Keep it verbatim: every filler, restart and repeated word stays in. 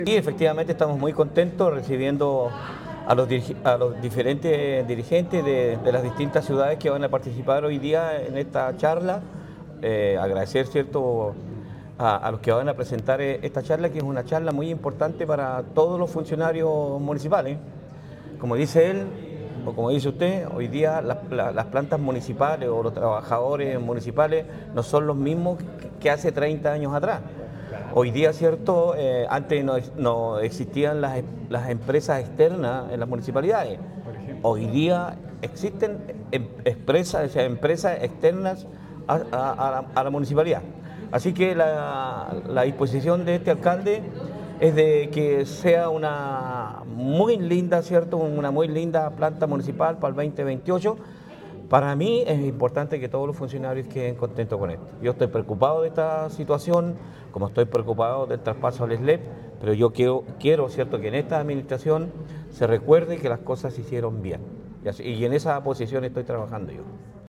Sí, efectivamente estamos muy contentos recibiendo a los, a los diferentes dirigentes de, de las distintas ciudades que van a participar hoy día en esta charla. Eh, agradecer, ¿cierto?, a, a los que van a presentar esta charla, que es una charla muy importante para todos los funcionarios municipales. Como dice él, o como dice usted, hoy día las, las plantas municipales o los trabajadores municipales no son los mismos que hace treinta años atrás. Hoy día, cierto, eh, antes no, no existían las, las empresas externas en las municipalidades. Hoy día existen em, empresas, o sea, empresas externas a, a, a, la, a la municipalidad. Así que la, la disposición de este alcalde es de que sea una muy linda, ¿cierto? Una muy linda planta municipal para el veinte veintiocho. Para mí es importante que todos los funcionarios queden contentos con esto. Yo estoy preocupado de esta situación, como estoy preocupado del traspaso al S L E P, pero yo quiero, quiero ¿cierto?, que en esta administración se recuerde que las cosas se hicieron bien. Y en esa posición estoy trabajando yo.